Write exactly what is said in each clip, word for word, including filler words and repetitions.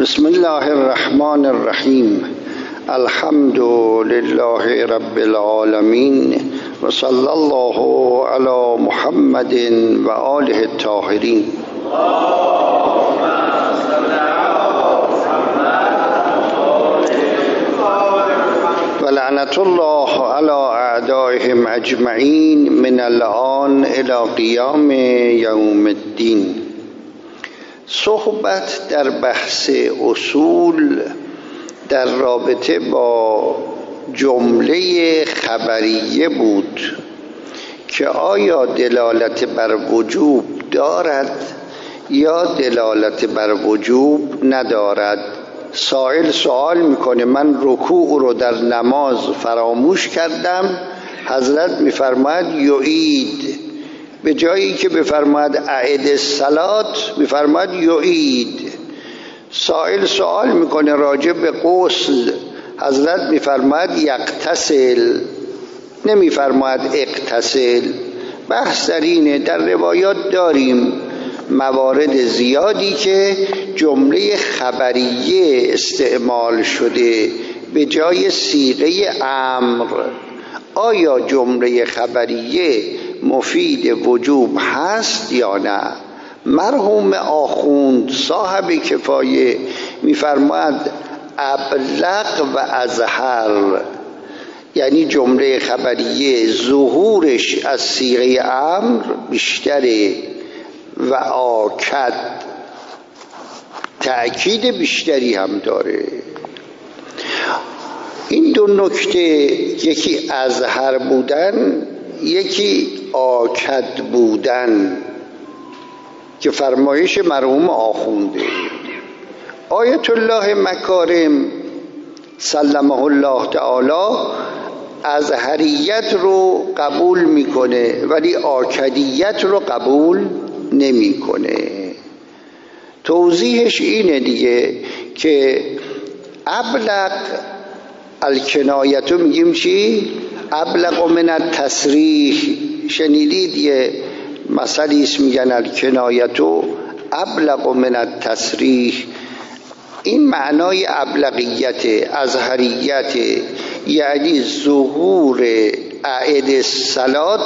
بسم الله الرحمن الرحیم. الحمد لله رب العالمین و صلی الله علی محمد و آله الطاهرین. و لعنت الله علی اعدائهم اجمعین من الآن الی قیام یوم الدین. صحبت در بحث اصول در رابطه با جمله خبریه بود که آیا دلالت بر وجوب دارد یا دلالت بر وجوب ندارد. سائل سوال میکنه من رکوع رو در نماز فراموش کردم، حضرت میفرماید یعید، به جایی که بفرماید اعد الصلات میفرماید یعید. سائل سوال میکنه راجع به غسل، حضرت میفرماید یغتسل، نمیفرماید اغتسل. بحث در اینه. در روایات داریم موارد زیادی که جمله خبریه استعمال شده به جای صیغه امر. آیا جمله خبریه مفید وجوب هست یا نه؟ مرحوم آخوند صاحب کفایه میفرماید ابلغ و اظهر، یعنی جمله خبریه ظهورش از صیغه امر بیشتره و آکد، تأکید بیشتری هم داره. این دو نکته، یکی اظهر بودن، یکی آکد بودن، که فرمایش مرحوم آخونده. آیت الله مکارم سلمه الله تعالی اظهریت رو قبول میکنه ولی آکدیت رو قبول نمیکنه. توضیحش اینه دیگه که ابلغ الکنایتو میگیم چی؟ ابلغ من التصریح. شنیدید یه مثلی اسم میگن الکنایتو ابلغ من التصریح. این معنای ابلغیت، اظهریت، یعنی ظهور اعد الصلات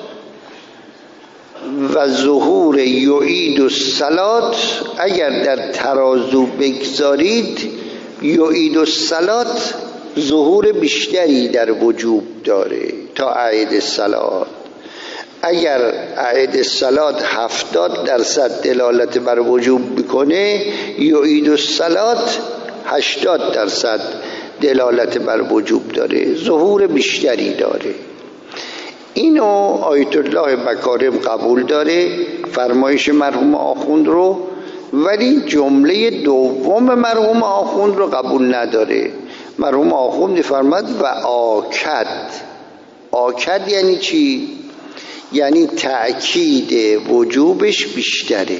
و ظهور یعید الصلات. اگر در ترازو بگذارید یعید الصلات ظهور بیشتری در وجوب داره تا اعد الصلات. اگر اعد الصلات هفتاد درصد دلالت بر وجوب بکنه، یعید الصلات هشتاد درصد دلالت بر وجوب داره، ظهور بیشتری داره. اینو آیت الله مکارم قبول داره، فرمایش مرحوم آخوند رو، ولی جمله دوم مرحوم آخوند رو قبول نداره. مرحوم آخوند فرماد و آکد. آکد یعنی چی؟ یعنی تأکید وجوبش بیشتره.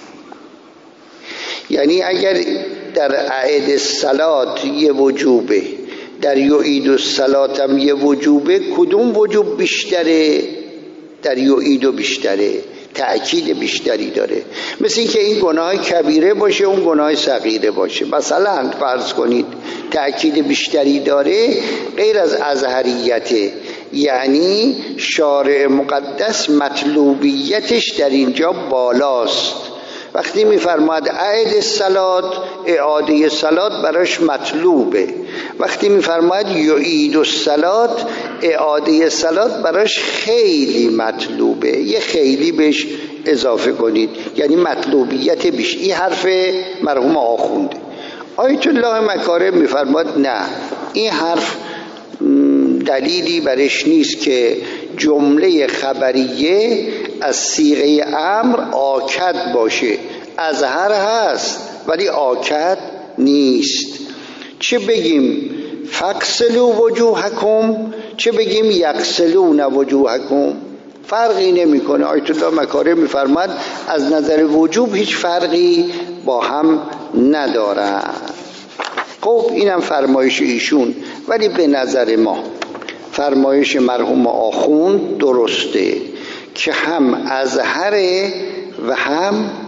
یعنی اگر در اعد الصلات یه وجوبه، در یعید الصلات هم یه وجوبه، کدوم وجوب بیشتره؟ در یعید بیشتره، تأکید بیشتری داره. مثل این که این گناه کبیره باشه اون گناه صغیره باشه. مثلا فرض کنید تأکید بیشتری داره غیر از اظهریته، یعنی شارع مقدس مطلوبیتش در اینجا بالاست. وقتی میفرماد اعد الصلات، اعاده صلات براش مطلوبه. وقتی میفرماد یعید الصلات، اعاده صلات براش خیلی مطلوبه. یه خیلی بهش اضافه کنید، یعنی مطلوبیت بیش. این حرف مرحوم آخونده. آیت الله مکارم میفرماد نه، این حرف دلیلی برش نیست که جمله خبریه از صیغه امر آکد باشه. اظهر هست ولی آکد نیست. چه بگیم فغسلوا وجوهکم، چه بگیم یغسلون وجوهکم، فرقی نمیکنه. آیت الله مکارم میفرماد از نظر وجوب هیچ فرقی با هم ندارن. خب اینم فرمایش ایشون، ولی به نظر ما فرمایش مرحوم آخوند درسته که هم اظهره و هم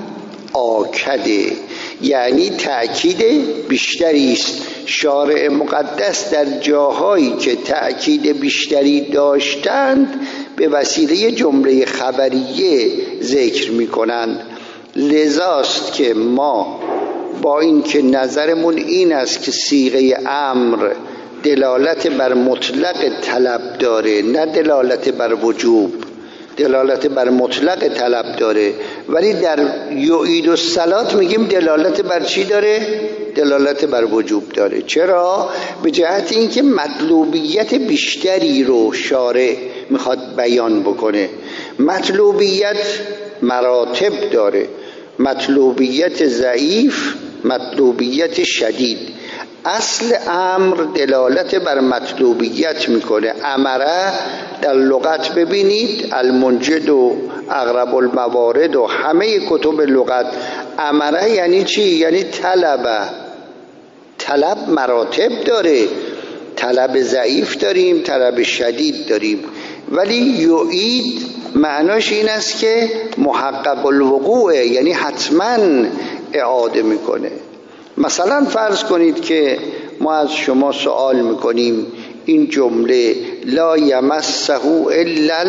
آکده، یعنی تأکید بیشتری است. شارع مقدس در جاهایی که تأکید بیشتری داشتند به وسیله جمله خبریه ذکر می کنند. لذاست که ما با اینکه نظرمون این است که صیغه امر دلالت بر مطلق طلب داره، نه دلالت بر وجوب، دلالت بر مطلق طلب داره، ولی در یعید الصلات میگیم دلالت بر چی داره؟ دلالت بر وجوب داره. چرا؟ به جهت اینکه مطلوبیت بیشتری رو شارع میخواد بیان بکنه. مطلوبیت مراتب داره، مطلوبیت ضعیف، مطلوبیت شدید. اصل امر دلالت بر مطلوبیت میکنه. امره در لغت ببینید، المنجد و اقرب الموارد و همه کتب لغت، امره یعنی چی؟ یعنی طلبه. طلب مراتب داره، طلب ضعیف داریم، طلب شدید داریم، ولی یعید معناش این است که محقق الوقوع، یعنی حتما اعاده میکنه. مثلا فرض کنید که ما از شما سوال میکنیم این جمله لا یمسه الا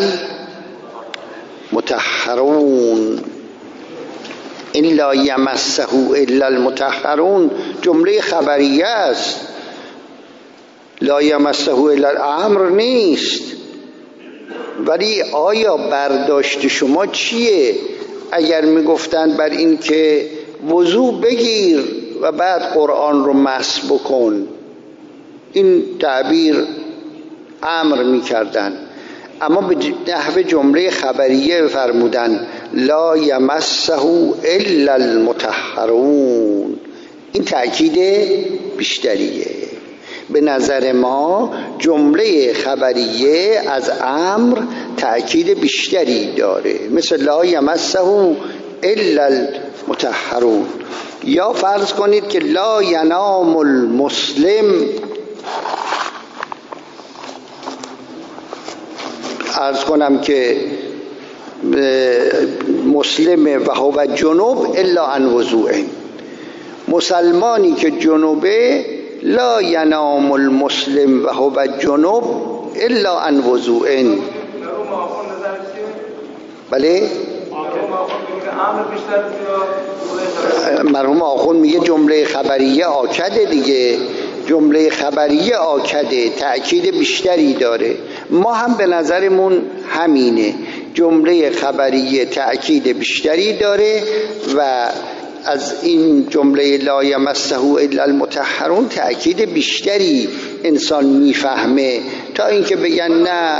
المطهرون، این لا یمسه الا المطهرون جمله خبریه است، لا یمسه الا الامر نیست. ولی آیا برداشت شما چیه اگر میگفتند بر این که وضو بگیر و بعد قرآن رو مس بکن؟ این تعبیر امر میکردن، اما به نحو جمله خبریه فرمودن لا یمسه الا المطهرون. این تأکید بیشتریه. به نظر ما جمله خبریه از امر تأکید بیشتری داره، مثل لا یمسه الا المطهرون. یا فرض کنید که لا ینام المسلم، عرض کنم که مسلم و هو جنوب الا عن وضوء، مسلمانی که جنوبه لا ینام المسلم و هو جنوب الا عن وضوء. بله؟ مرحوم آخوند میگه جمله خبریه آکده دیگه، جمله خبریه آکده، تأکید بیشتری داره. ما هم به نظرمون همینه، جمله خبریه تأکید بیشتری داره و از این جمله لا یمسه الا المطهرون تأکید بیشتری انسان میفهمه تا اینکه بگن نه.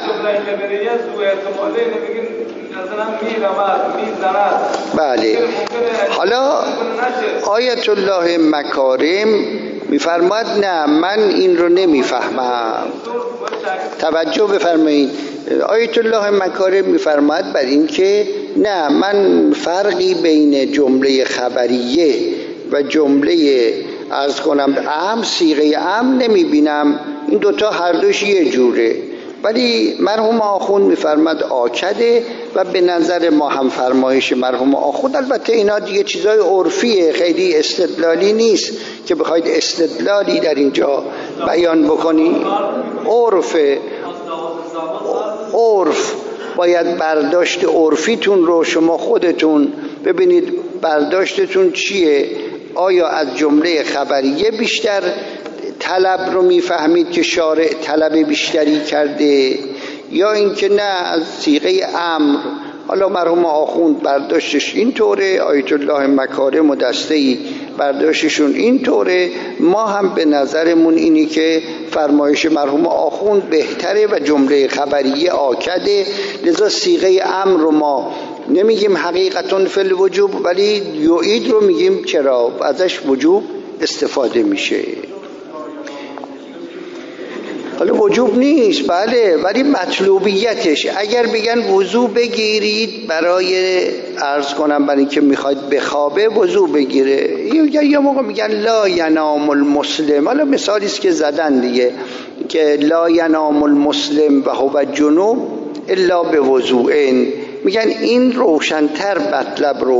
بله. حالا آیت الله مکارم میفرماد نه من این رو نمیفهمم. توجه بفرمایید، آیت الله مکارم میفرماد بر این که نه من فرقی بین جمله خبریه و جمله عرض کنم ام صیغه ام نمیبینم، این دوتا هر دوش یه جوره. ولی مرحوم آخوند میفرماد آکده و به نظر ما هم فرمایش مرحوم آخوند، البته اینا دیگه چیزای عرفیه، خیلی استدلالی نیست که بخواید استدلالی در اینجا بیان بکنی. عرفه، عرف باید برداشت عرفیتون رو شما خودتون ببینید برداشتتون چیه. آیا از جمله خبریه بیشتر طلب رو میفهمید که شارع طلب بیشتری کرده، یا اینکه نه از صیغه امر؟ حالا مرحوم آخوند برداشتش این طوره، آیت الله مکارم و دسته‌ای برداشتشون این طوره. ما هم به نظرمون اینی که فرمایش مرحوم آخوند بهتره و جمله خبریه آکده. لذا صیغه امر رو ما نمیگیم حقیقتاً فی الوجوب، ولی یعید رو میگیم چرا ازش وجوب استفاده میشه. حالا وجوب نیست بله، ولی مطلوبیتش اگر بگن وضو بگیرید برای عرض کنم برای اینکه میخواید بخوابه وضو بگیره، یا یا موقع میگن لا ینام المسلم، حالا مثالی است که زدن دیگه که لا ینام المسلم و هو جنوب الا به وضوء، میگن این روشن‌تر مطلب رو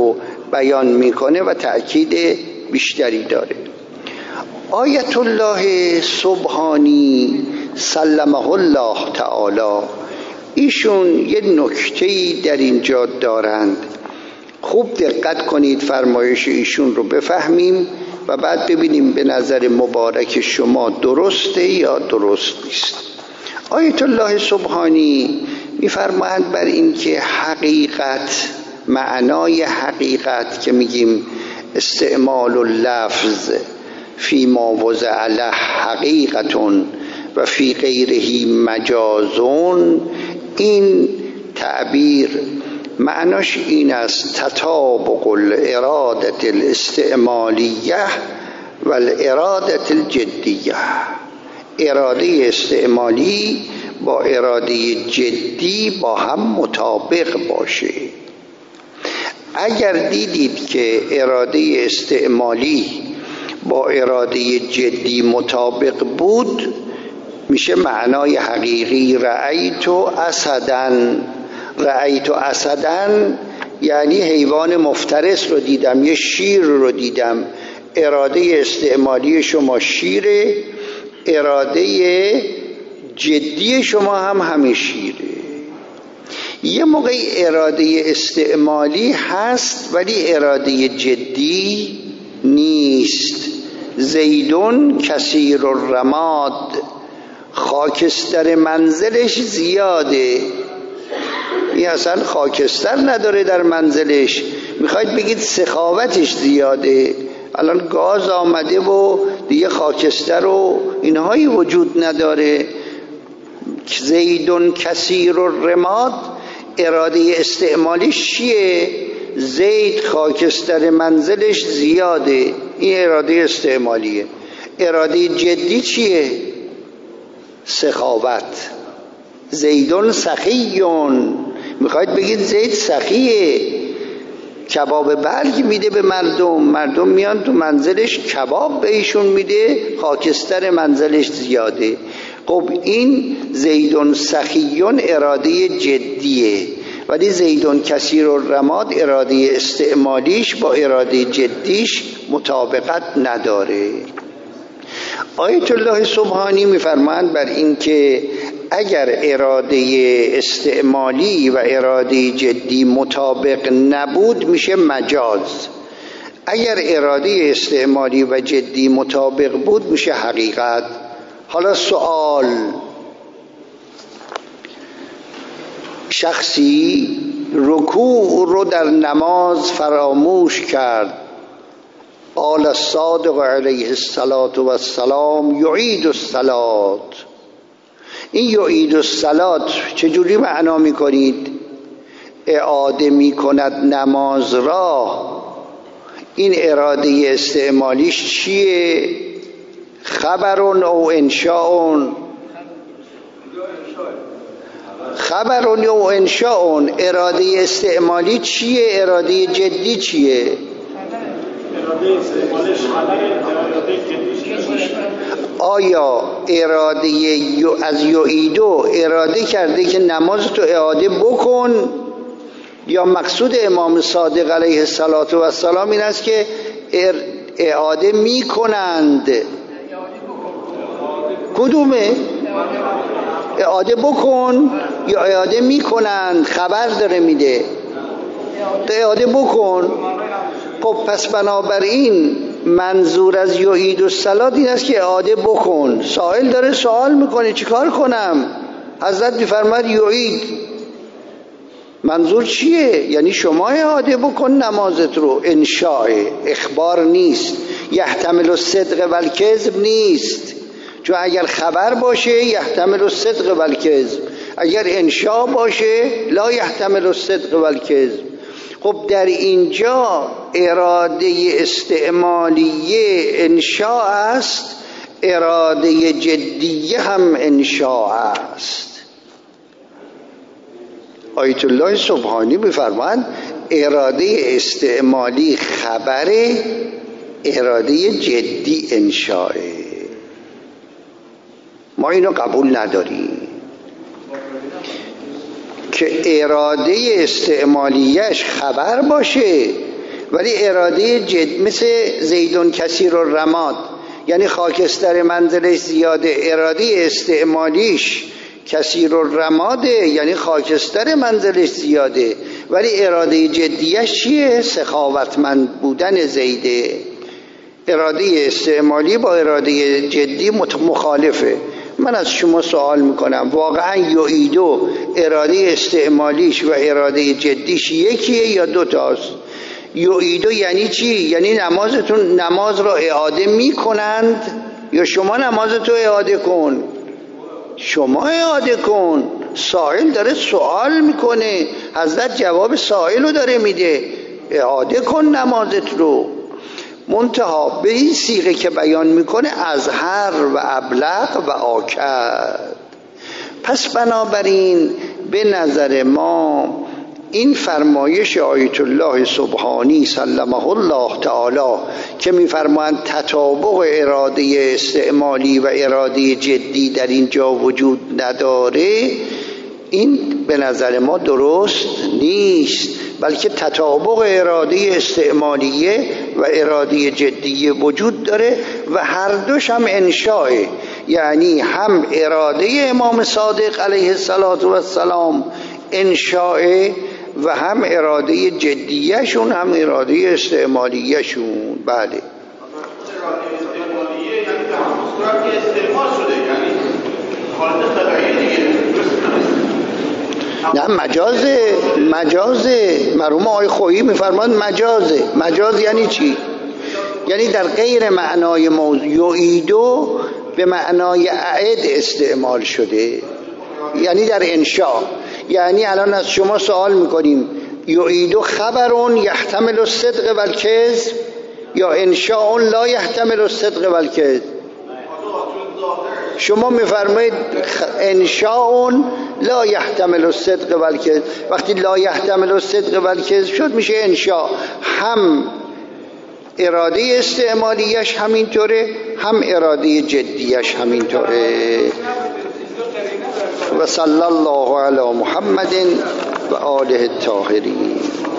بیان میکنه و تأکید بیشتری داره. آیت الله سبحانی سلمه الله تعالی، ایشون یه نکته‌ای در اینجا دارند. خوب دقت کنید فرمایش ایشون رو بفهمیم و بعد ببینیم به نظر مبارک شما درسته یا درست نیست. آیت الله سبحانی میفرمایند بر این که حقیقت، معنای حقیقت که میگیم استعمال اللفظ فی ما وضع له حقیقتون و فی غیره مجازون، این تعبیر معناش این است تطابق الارادت الاستعمالیه و الارادت الجدیه، اراده استعمالی با اراده جدی با هم مطابق باشه. اگر دیدید که اراده استعمالی با اراده جدی مطابق بود، میشه معنای حقیقی رأیت اسدن. رأیت اسدن یعنی حیوان مفترس رو دیدم، یه شیر رو دیدم. اراده استعمالی شما شیره، اراده جدی شما هم همین شیره. یه موقع اراده استعمالی هست ولی اراده جدی نیست. زیدون کثیر الرماد، خاکستر منزلش زیاده. این اصلا خاکستر نداره در منزلش، میخواید بگید سخاوتش زیاده. الان گاز آمده و دیگه خاکستر و اینهایی وجود نداره. زیدون کثیر الرماد اراده استعمالیش چیه؟ زید خاکستر منزلش زیاده، این اراده استعمالیه. اراده جدی چیه؟ سخاوت. زیدون سخیون، میخواید بگید زید سخیه، کباب برگ میده به مردم، مردم میان تو منزلش کباب بهشون میده، خاکستر منزلش زیاده. خب این زیدون سخیون اراده جدیه، ولی زیدون کثیر الرماد اراده استعمالیش با اراده جدیش مطابقت نداره. آیت الله سبحانی میفرمایند بر این که اگر اراده استعمالی و اراده جدی مطابق نبود میشه مجاز، اگر اراده استعمالی و جدی مطابق بود میشه حقیقت. حالا سوال، شخصی رکوع رو در نماز فراموش کرد، قال الصادق علیه السلام یعید الصلاة. این یعید الصلاة چجوری معنا میکنید؟ اعاده میکند نماز را. این اراده استعمالیش چیه؟ خبرون او انشاءون. خبرون او انشاءون اراده استعمالی چیه؟ اراده جدی چیه؟ اراده استعمالش خبره، اراده جدیش آیا اراده از یعیدو اراده کرده که نماز تو اعاده بکن، یا مقصود امام صادق علیه السلام این است که اعاده می کنند؟ کدومه؟ اعاده بکن یا اعاده می کنند؟ خبر داره میده اعاده بکن. خب پس بنابراین منظور از یعید الصلاة این است که اعاده بکن. سائل داره سوال میکنه چیکار کنم؟ حضرت میفرماد یعید. منظور چیه؟ یعنی شما اعاده بکن نمازت رو. انشاء اخبار نیست، یحتمل الصدق و الکذب نیست. چون اگر خبر باشه یحتمل الصدق و الکذب، اگر انشاء باشه لا یحتمل الصدق و الکذب. خب در اینجا اراده استعمالیه انشاء است، اراده جدیه هم انشاء است. آیت الله سبحانی می‌فرمایند اراده استعمالی خبره، اراده جدی انشاء. ما اینو قبول نداریم که اراده استعمالیش خبر باشه ولی اراده جد مثل زیدون کثیر الرماد، یعنی خاکستر منزلش زیاده، اراده استعمالیش کثیر الرماده، یعنی خاکستر منزلش زیاده، ولی اراده جدیش چیه؟ سخاوتمند بودن زیده. اراده استعمالی با اراده جدی مخالفه. من از شما سوال میکنم واقعا یوئیدو اراده استعمالیش و اراده جدیش یکیه یا دوتاست؟ یوئیدو یعنی چی؟ یعنی نمازتون نماز را اعاده میکنند یا شما نمازتو اعاده کن؟ شما اعاده کن. سائل داره سوال میکنه، حضرت جواب سائل رو داره میده، اعاده کن نمازت رو. منتها به این صیغه که بیان میکنه ازهر و ابلغ و آکد. پس بنابراین به نظر ما این فرمایش آیت الله سبحانی سلمه الله تعالی که میفرمایند تطابق اراده استعمالی و اراده جدی در اینجا وجود نداره، این به نظر ما درست نیست، بلکه تطابق اراده استعمالیه و اراده جدیه وجود داره و هر دوش هم انشاء، یعنی هم اراده امام صادق علیه السلام انشاء و هم اراده جدیهشون هم اراده استعمالیهشون. بله اراده استعمالیه یعنی به همون صورت که استعمال شده، یعنی حالت طبیعی دیگه. نه مجازه، مجازه. مرحوم آقای خویی میفرماد مجازه. مجاز یعنی چی؟ یعنی در غیر معنای موضوع. یوئیدو به معنای اعد استعمال شده، یعنی در انشاء. یعنی الان از شما سوال میکنیم یوئیدو خبرون یحتمل الصدق و الکذب یا انشاء لا یحتمل الصدق و الکذب؟ شما میفرمایید انشاء لا یحتمل الصدق و الکذب. وقتی لا یحتمل الصدق و الکذب شد میشه انشاء، هم اراده استعمالیش همینطوره هم اراده جدیش همینطوره. و صلی الله علی محمد و آله الطاهرین.